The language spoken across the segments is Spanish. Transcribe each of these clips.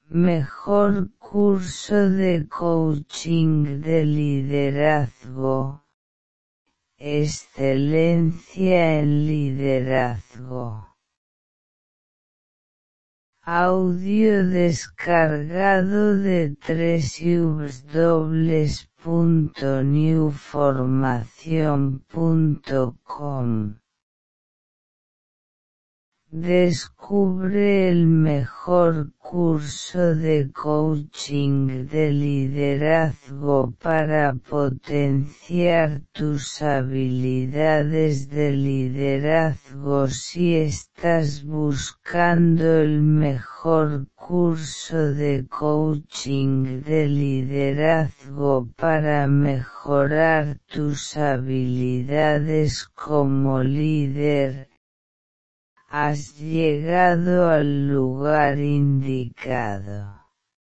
Mejor curso de coaching de liderazgo. Excelencia en liderazgo. Audio descargado de www.newformacion.com. Descubre el mejor curso de coaching de liderazgo para potenciar tus habilidades de liderazgo. Si estás buscando el mejor curso de coaching de liderazgo para mejorar tus habilidades como líder, has llegado al lugar indicado.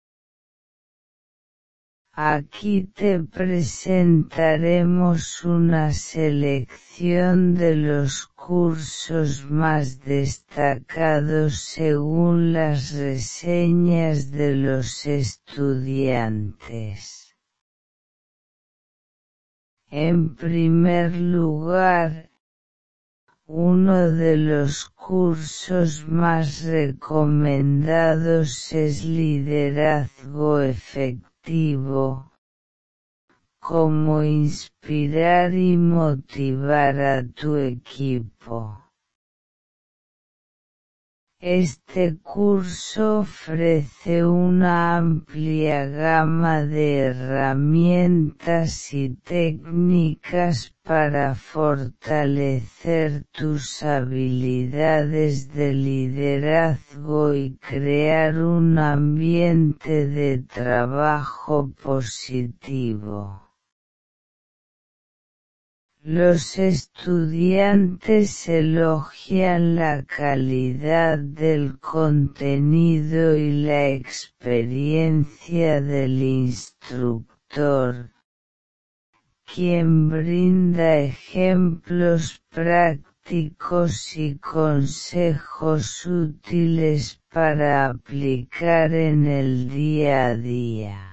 Aquí te presentaremos una selección de los cursos más destacados según las reseñas de los estudiantes. En primer lugar, uno de los cursos más recomendados es Liderazgo Efectivo. Cómo inspirar y motivar a tu equipo. Este curso ofrece una amplia gama de herramientas y técnicas para fortalecer tus habilidades de liderazgo y crear un ambiente de trabajo positivo. Los estudiantes elogian la calidad del contenido y la experiencia del instructor, quien brinda ejemplos prácticos y consejos útiles para aplicar en el día a día.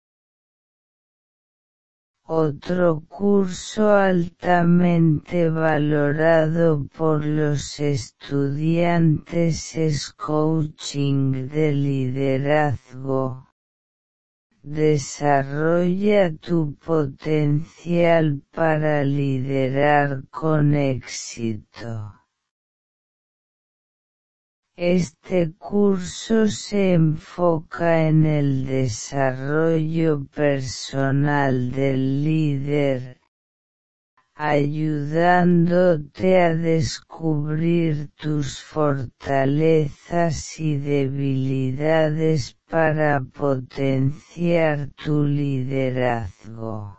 Otro curso altamente valorado por los estudiantes es Coaching de Liderazgo. Desarrolla tu potencial para liderar con éxito. Este curso se enfoca en el desarrollo personal del líder, ayudándote a descubrir tus fortalezas y debilidades para potenciar tu liderazgo.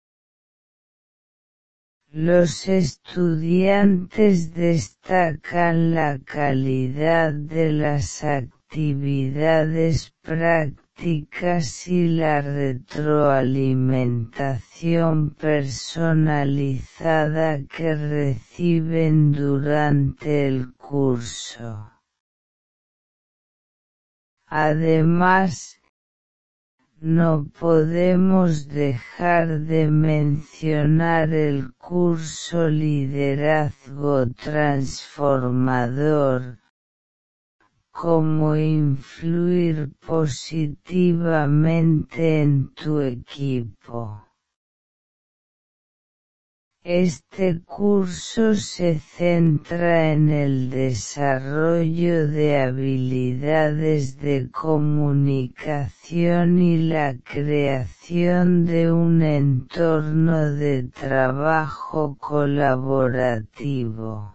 Los estudiantes destacan la calidad de las actividades prácticas y la retroalimentación personalizada que reciben durante el curso. Además, no podemos dejar de mencionar el curso Liderazgo Transformador, cómo influir positivamente en tu equipo. Este curso se centra en el desarrollo de habilidades de comunicación y la creación de un entorno de trabajo colaborativo.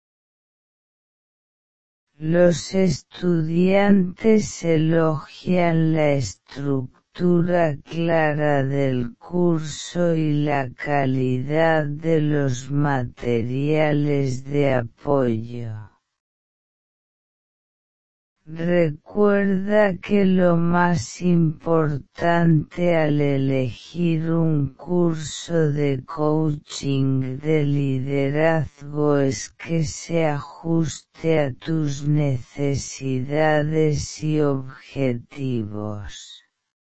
Los estudiantes elogian la estructura clara del curso y la calidad de los materiales de apoyo. Recuerda que lo más importante al elegir un curso de coaching de liderazgo es que se ajuste a tus necesidades y objetivos.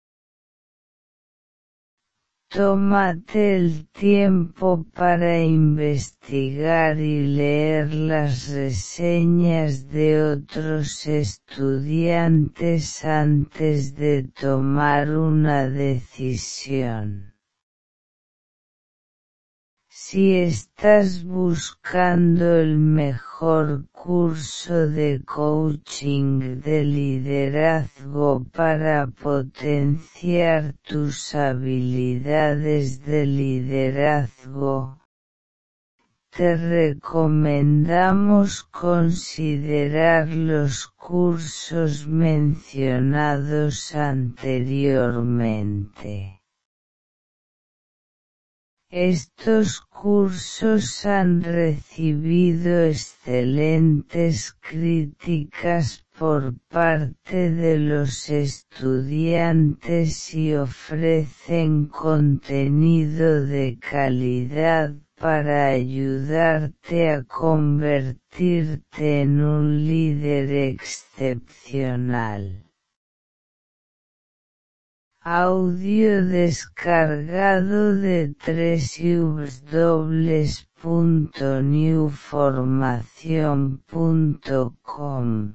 Tómate el tiempo para investigar y leer las reseñas de otros estudiantes antes de tomar una decisión. Si estás buscando el mejor curso de coaching de liderazgo para potenciar tus habilidades de liderazgo, te recomendamos considerar los cursos mencionados anteriormente. Estos cursos han recibido excelentes críticas por parte de los estudiantes y ofrecen contenido de calidad para ayudarte a convertirte en un líder excepcional. Audio descargado de www.newformacion.com.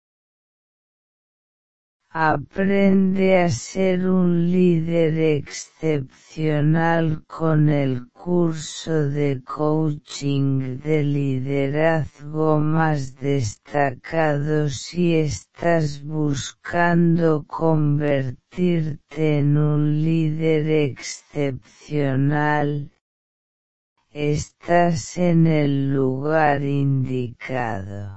Aprende a ser un líder excepcional con el curso de coaching de liderazgo más destacado si estás buscando convertirte en un líder excepcional. Estás en el lugar indicado.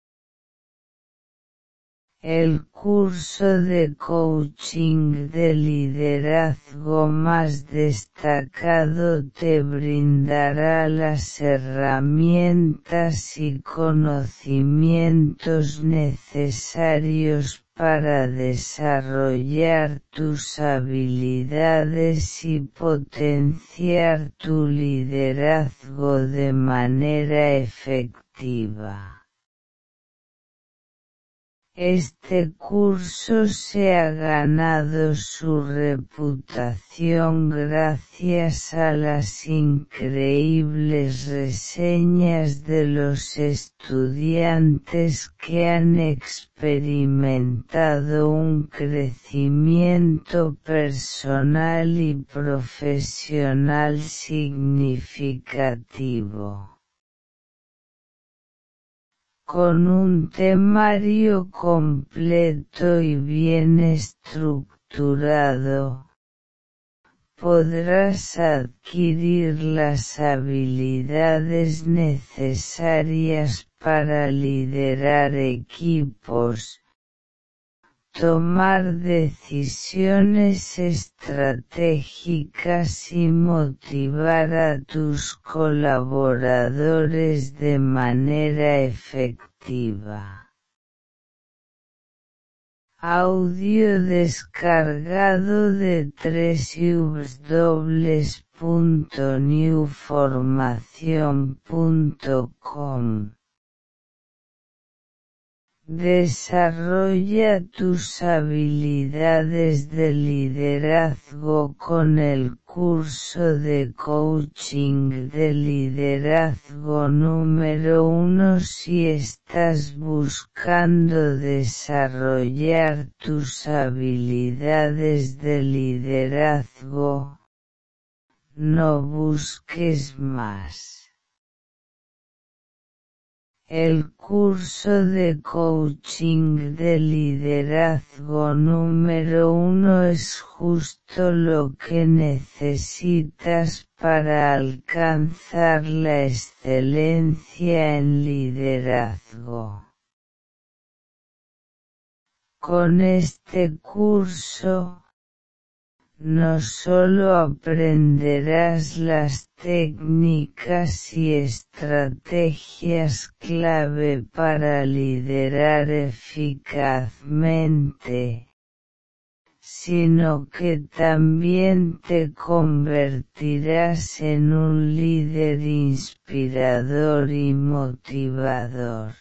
El curso de coaching de liderazgo más destacado te brindará las herramientas y conocimientos necesarios para desarrollar tus habilidades y potenciar tu liderazgo de manera efectiva. Este curso se ha ganado su reputación gracias a las increíbles reseñas de los estudiantes que han experimentado un crecimiento personal y profesional significativo. Con un temario completo y bien estructurado, podrás adquirir las habilidades necesarias para liderar equipos, tomar decisiones estratégicas y motivar a tus colaboradores de manera efectiva. Audio descargado de www.newformacion.com. Desarrolla tus habilidades de liderazgo con el curso de coaching de liderazgo número 1 si estás buscando desarrollar tus habilidades de liderazgo. No busques más. El curso de coaching de liderazgo número 1 es justo lo que necesitas para alcanzar la excelencia en liderazgo. Con este curso, No solo aprenderás las técnicas y estrategias clave para liderar eficazmente, sino que también te convertirás en un líder inspirador y motivador.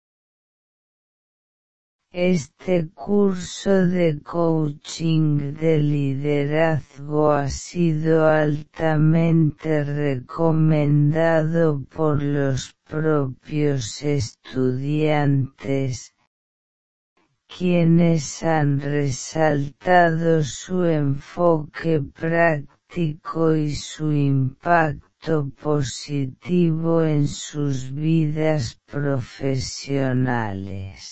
Este curso de coaching de liderazgo ha sido altamente recomendado por los propios estudiantes, quienes han resaltado su enfoque práctico y su impacto positivo en sus vidas profesionales.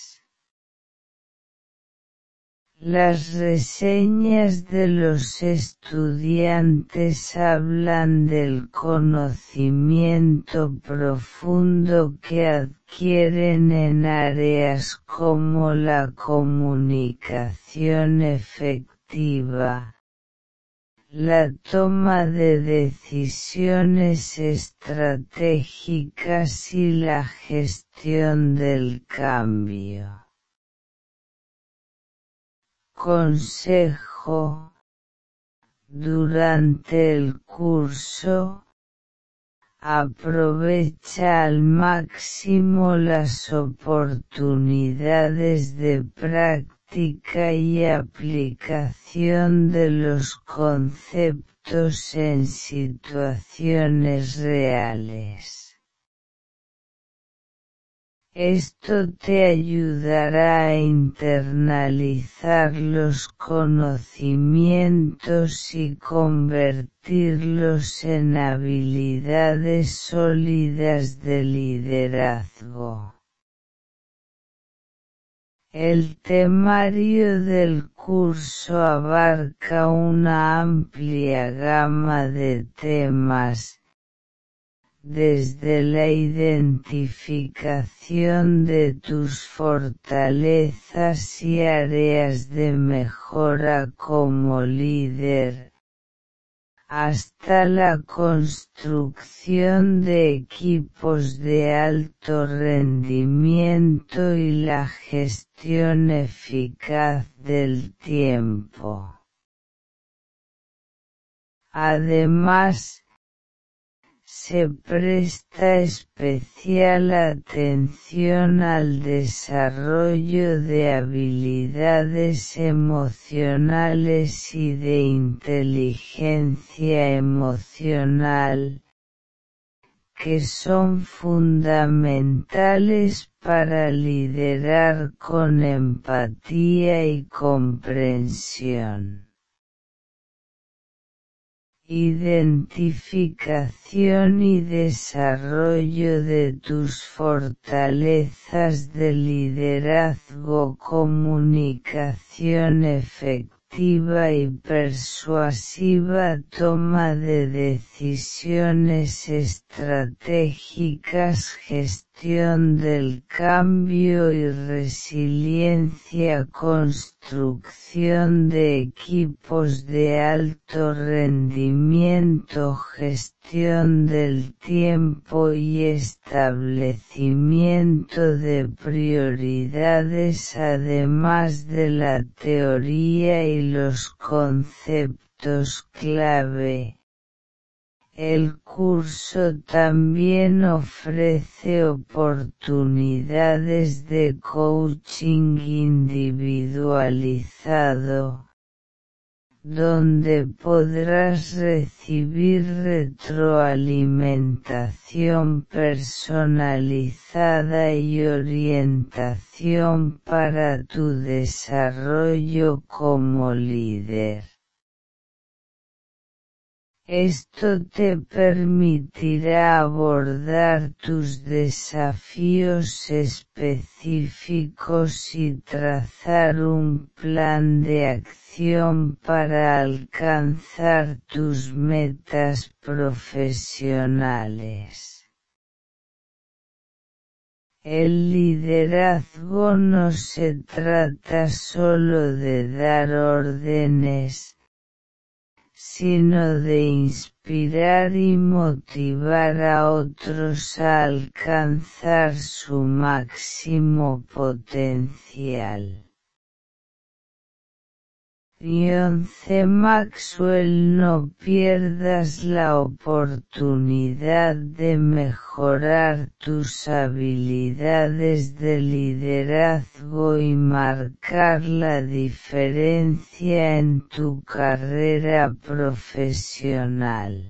Las reseñas de los estudiantes hablan del conocimiento profundo que adquieren en áreas como la comunicación efectiva, la toma de decisiones estratégicas y la gestión del cambio. Consejo: durante el curso, aprovecha al máximo las oportunidades de práctica y aplicación de los conceptos en situaciones reales. Esto te ayudará a internalizar los conocimientos y convertirlos en habilidades sólidas de liderazgo. El temario del curso abarca una amplia gama de temas, desde la identificación de tus fortalezas y áreas de mejora como líder, hasta la construcción de equipos de alto rendimiento y la gestión eficaz del tiempo. Además, se presta especial atención al desarrollo de habilidades emocionales y de inteligencia emocional, que son fundamentales para liderar con empatía y comprensión. Identificación y desarrollo de tus fortalezas de liderazgo, comunicación efectiva y persuasiva, toma de decisiones estratégicas, gestión del cambio y resiliencia, construcción de equipos de alto rendimiento, gestión del tiempo y establecimiento de prioridades, además de la teoría y los conceptos clave. El curso también ofrece oportunidades de coaching individualizado, donde podrás recibir retroalimentación personalizada y orientación para tu desarrollo como líder. Esto te permitirá abordar tus desafíos específicos y trazar un plan de acción para alcanzar tus metas profesionales. El liderazgo no se trata solo de dar órdenes, sino de inspirar y motivar a otros a alcanzar su máximo potencial. John C. Maxwell. No pierdas la oportunidad de mejorar tus habilidades de liderazgo y marcar la diferencia en tu carrera profesional.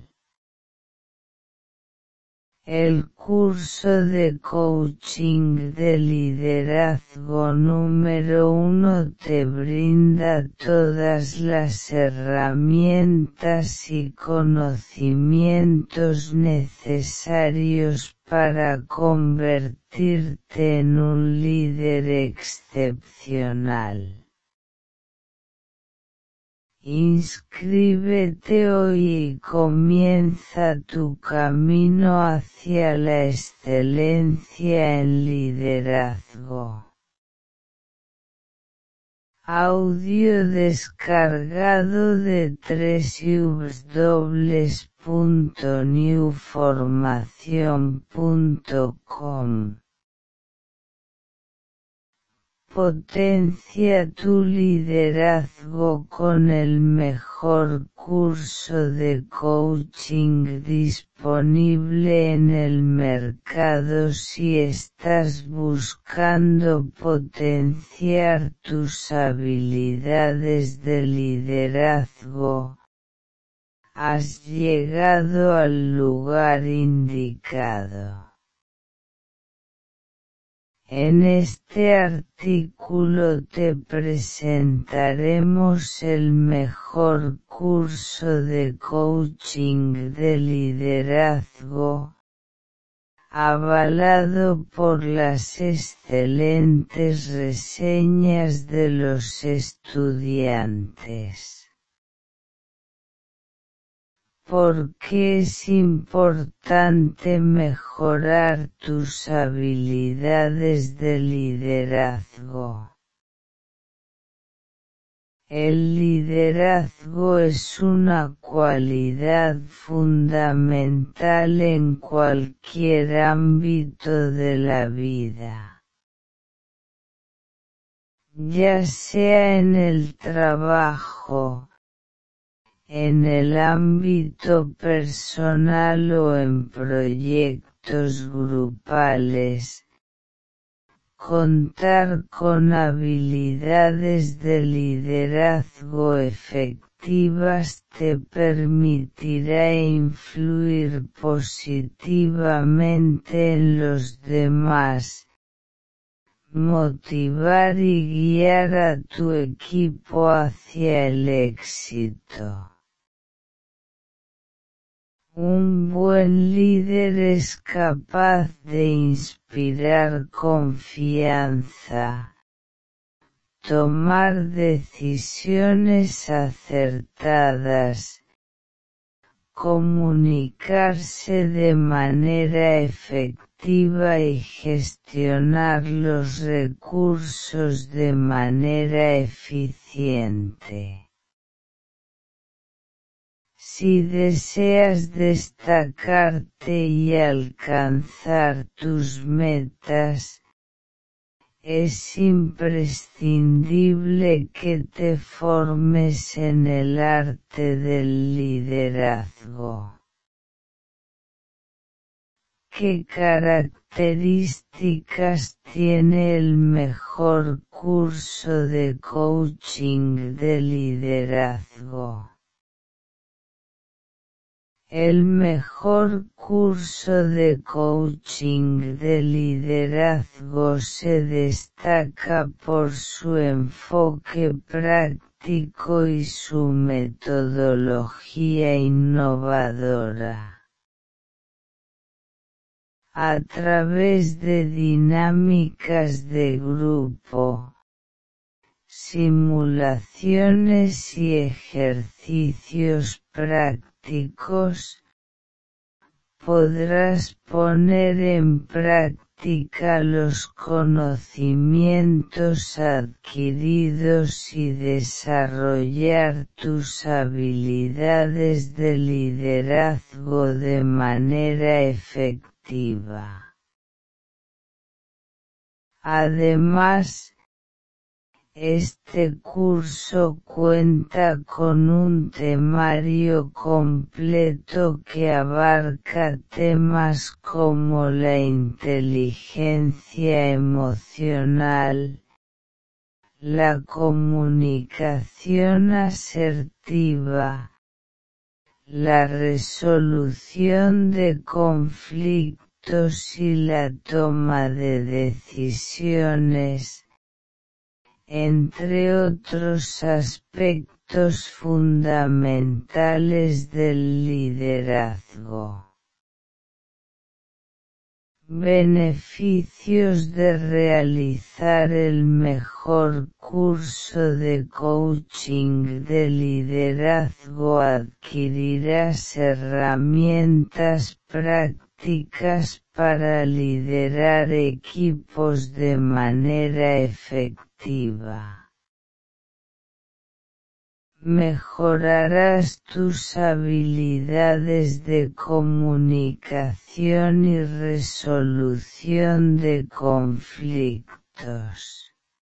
El curso de coaching de liderazgo número 1 te brinda todas las herramientas y conocimientos necesarios para convertirte en un líder excepcional. Inscríbete hoy y comienza tu camino hacia la excelencia en liderazgo. Audio descargado de www.newformacion.com. Potencia tu liderazgo con el mejor curso de coaching disponible en el mercado si estás buscando potenciar tus habilidades de liderazgo. Has llegado al lugar indicado. En este artículo te presentaremos el mejor curso de coaching de liderazgo, avalado por las excelentes reseñas de los estudiantes. ¿Por qué es importante mejorar tus habilidades de liderazgo? El liderazgo es una cualidad fundamental en cualquier ámbito de la vida. Ya sea en el trabajo, en el ámbito personal o en proyectos grupales, contar con habilidades de liderazgo efectivas te permitirá influir positivamente en los demás, motivar y guiar a tu equipo hacia el éxito. Un buen líder es capaz de inspirar confianza, tomar decisiones acertadas, comunicarse de manera efectiva y gestionar los recursos de manera eficiente. Si deseas destacarte y alcanzar tus metas, es imprescindible que te formes en el arte del liderazgo. ¿Qué características tiene el mejor curso de coaching de liderazgo? El mejor curso de coaching de liderazgo se destaca por su enfoque práctico y su metodología innovadora. A través de dinámicas de grupo, simulaciones y ejercicios prácticos, podrás poner en práctica práctica los conocimientos adquiridos y desarrollar tus habilidades de liderazgo de manera efectiva. Además, este curso cuenta con un temario completo que abarca temas como la inteligencia emocional, la comunicación asertiva, la resolución de conflictos y la toma de decisiones, entre otros aspectos fundamentales del liderazgo. Beneficios de realizar el mejor curso de coaching de liderazgo: adquirirás herramientas prácticas para liderar equipos de manera efectiva. Mejorarás tus habilidades de comunicación y resolución de conflictos.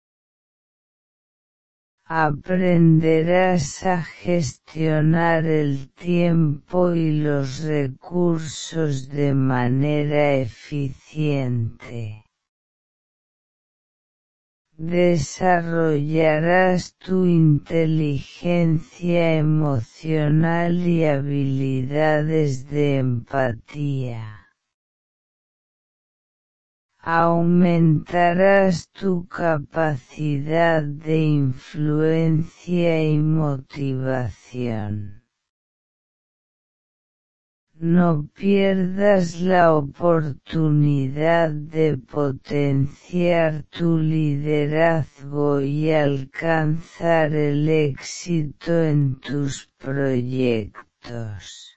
Aprenderás a gestionar el tiempo y los recursos de manera eficiente. Desarrollarás tu inteligencia emocional y habilidades de empatía. Aumentarás tu capacidad de influencia y motivación. No pierdas la oportunidad de potenciar tu liderazgo y alcanzar el éxito en tus proyectos.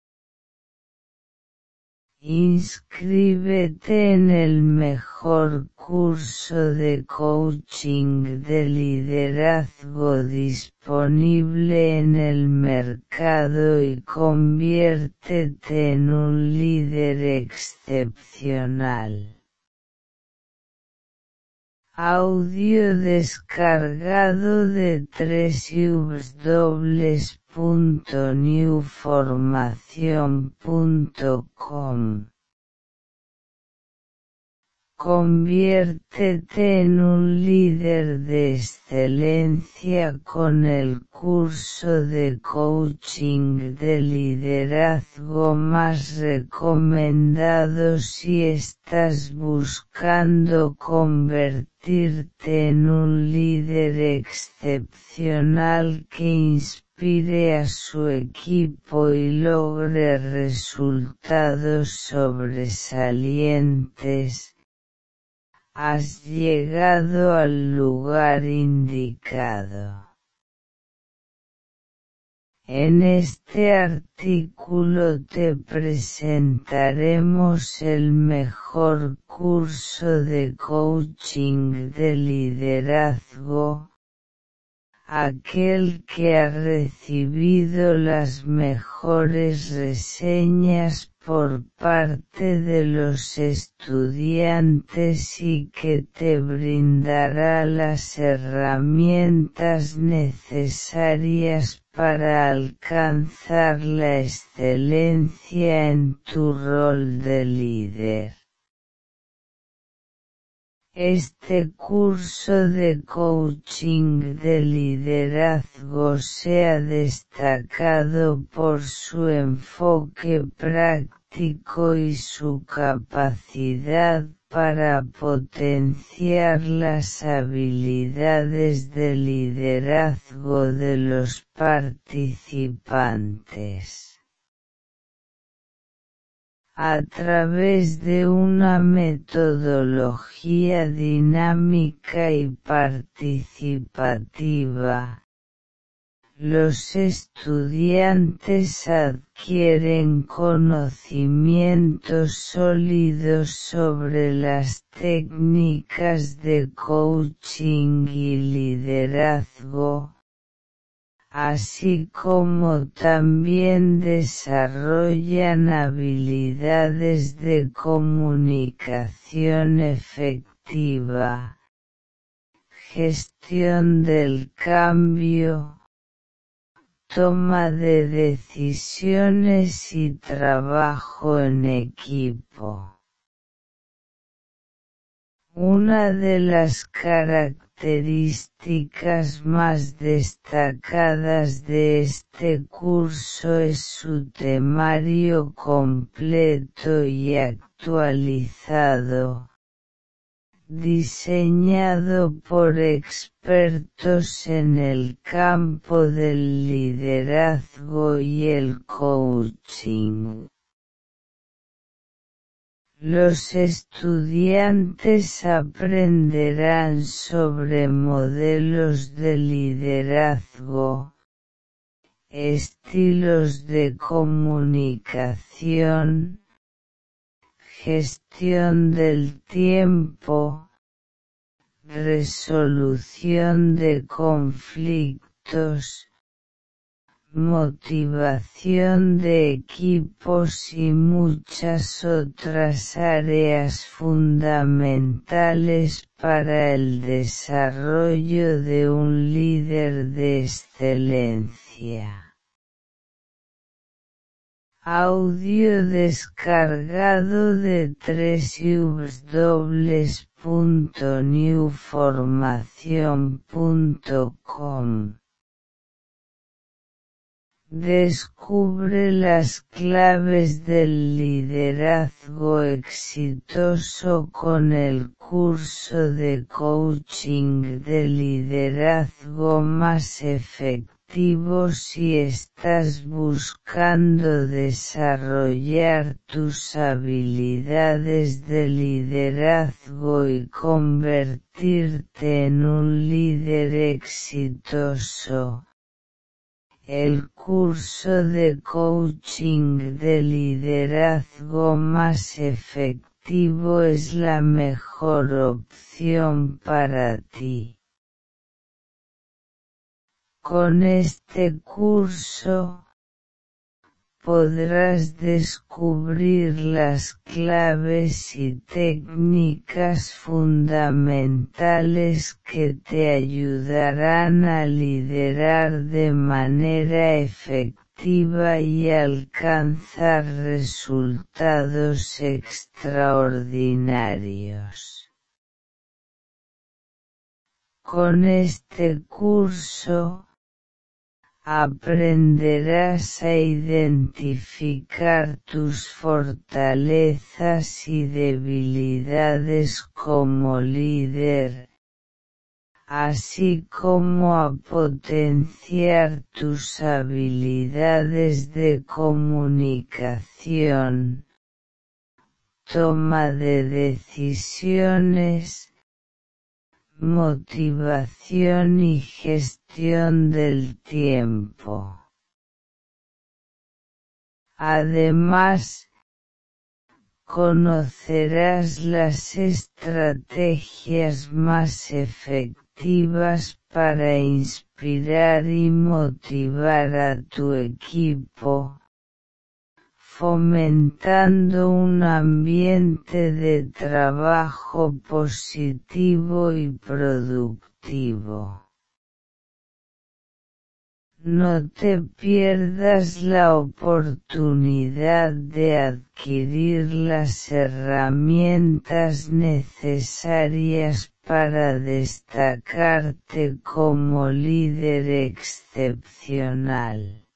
Inscríbete en el mejor curso de coaching de liderazgo disponible en el mercado y conviértete en un líder excepcional. Audio descargado de www.newformacion.com. Conviértete en un líder de excelencia con el curso de coaching de liderazgo más recomendado si estás buscando convertirte en un líder excepcional que inspire a su equipo y logre resultados sobresalientes. Has llegado al lugar indicado. En este artículo te presentaremos el mejor curso de coaching de liderazgo, aquel que ha recibido las mejores reseñas por parte de los estudiantes y que te brindará las herramientas necesarias para alcanzar la excelencia en tu rol de líder. Este curso de coaching de liderazgo se ha destacado por su enfoque práctico y su capacidad para potenciar las habilidades de liderazgo de los participantes. A través de una metodología dinámica y participativa, Los estudiantes adquieren conocimientos sólidos sobre las técnicas de coaching y liderazgo, así como también desarrollan habilidades de comunicación efectiva, gestión del cambio, toma de decisiones y trabajo en equipo. Una de las características más destacadas de este curso es su temario completo y actualizado, diseñado por expertos en el campo del liderazgo y el coaching. Los estudiantes aprenderán sobre modelos de liderazgo, estilos de comunicación, gestión del tiempo, resolución de conflictos, motivación de equipos y muchas otras áreas fundamentales para el desarrollo de un líder de excelencia. Audio descargado de www.newformacion.com. Descubre las claves del liderazgo exitoso con el curso de coaching de liderazgo más efectivo si estás buscando desarrollar tus habilidades de liderazgo y convertirte en un líder exitoso. El curso de coaching de liderazgo más efectivo es la mejor opción para ti. Con este curso, podrás descubrir las claves y técnicas fundamentales que te ayudarán a liderar de manera efectiva y alcanzar resultados extraordinarios. Con este curso, aprenderás a identificar tus fortalezas y debilidades como líder, así como a potenciar tus habilidades de comunicación, toma de decisiones, motivación y gestión del tiempo. Además, conocerás las estrategias más efectivas para inspirar y motivar a tu equipo, fomentando un ambiente de trabajo positivo y productivo. No te pierdas la oportunidad de adquirir las herramientas necesarias para destacarte como líder excepcional.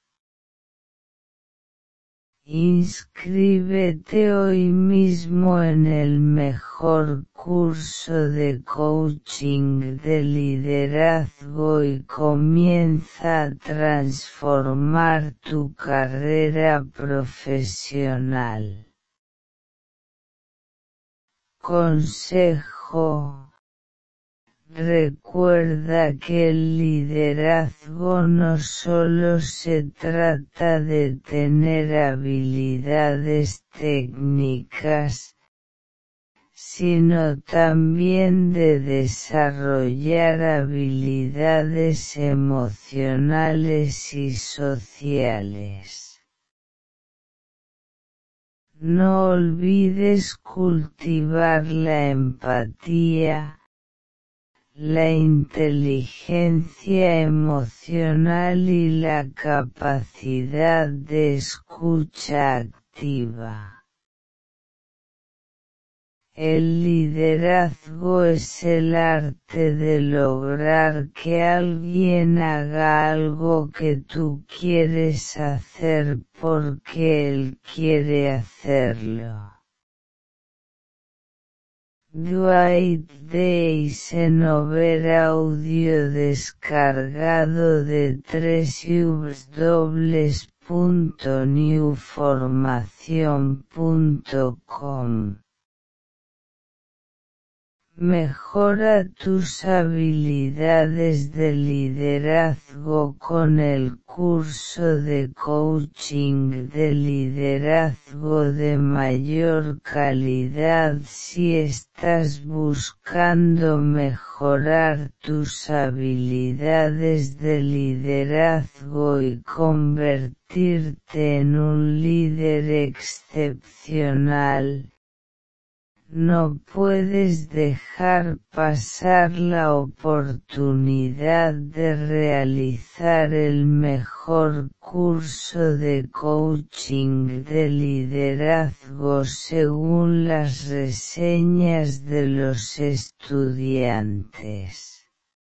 Inscríbete hoy mismo en el mejor curso de coaching de liderazgo y comienza a transformar tu carrera profesional. Consejo: Recuerda que el liderazgo no solo se trata de tener habilidades técnicas, sino también de desarrollar habilidades emocionales y sociales. No olvides cultivar la empatía, la inteligencia emocional y la capacidad de escucha activa. El liderazgo es el arte de lograr que alguien haga algo que tú quieres hacer porque él quiere hacerlo. Dwight D. Eisenhower, audio descargado de www.newformacion.com. Mejora tus habilidades de liderazgo con el curso de coaching de liderazgo de mayor calidad. Si estás buscando mejorar tus habilidades de liderazgo y convertirte en un líder excepcional, no puedes dejar pasar la oportunidad de realizar el mejor curso de coaching de liderazgo según las reseñas de los estudiantes.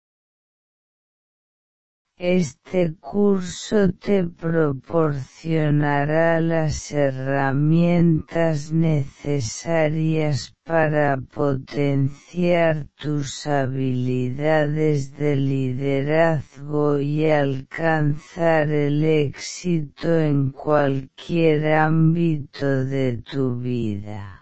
Este curso te proporcionará las herramientas necesarias para potenciar tus habilidades de liderazgo y alcanzar el éxito en cualquier ámbito de tu vida.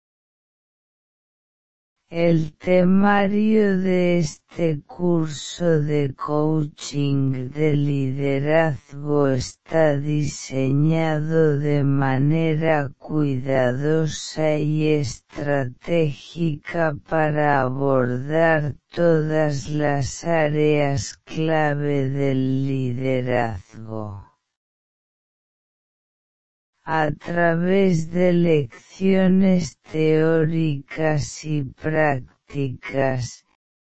El temario de este curso de coaching de liderazgo está diseñado de manera cuidadosa y estratégica para abordar todas las áreas clave del liderazgo. A través de lecciones teóricas y prácticas,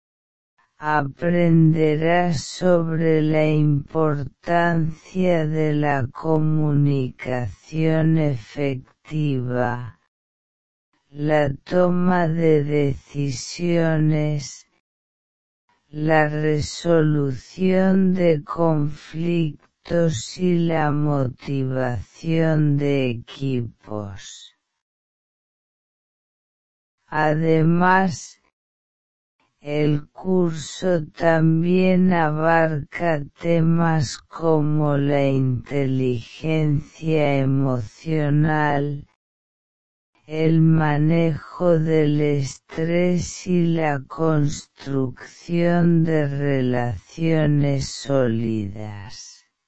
aprenderás sobre la importancia de la comunicación efectiva, la toma de decisiones, la resolución de conflictos y la motivación de equipos. Además, el curso también abarca temas como la inteligencia emocional, el manejo del estrés y la construcción de relaciones sólidas.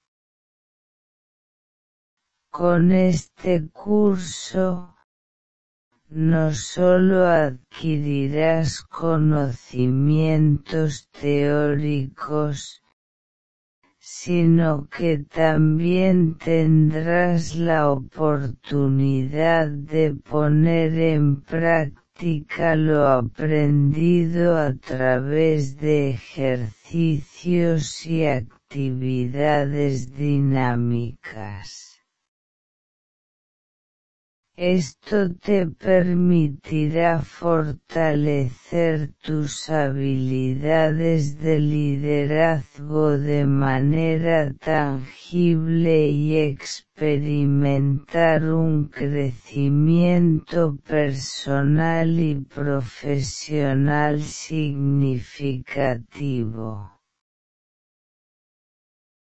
Con este curso, no solo adquirirás conocimientos teóricos, sino que también tendrás la oportunidad de poner en práctica lo aprendido a través de ejercicios y actividades dinámicas. Esto te permitirá fortalecer tus habilidades de liderazgo de manera tangible y experimentar un crecimiento personal y profesional significativo.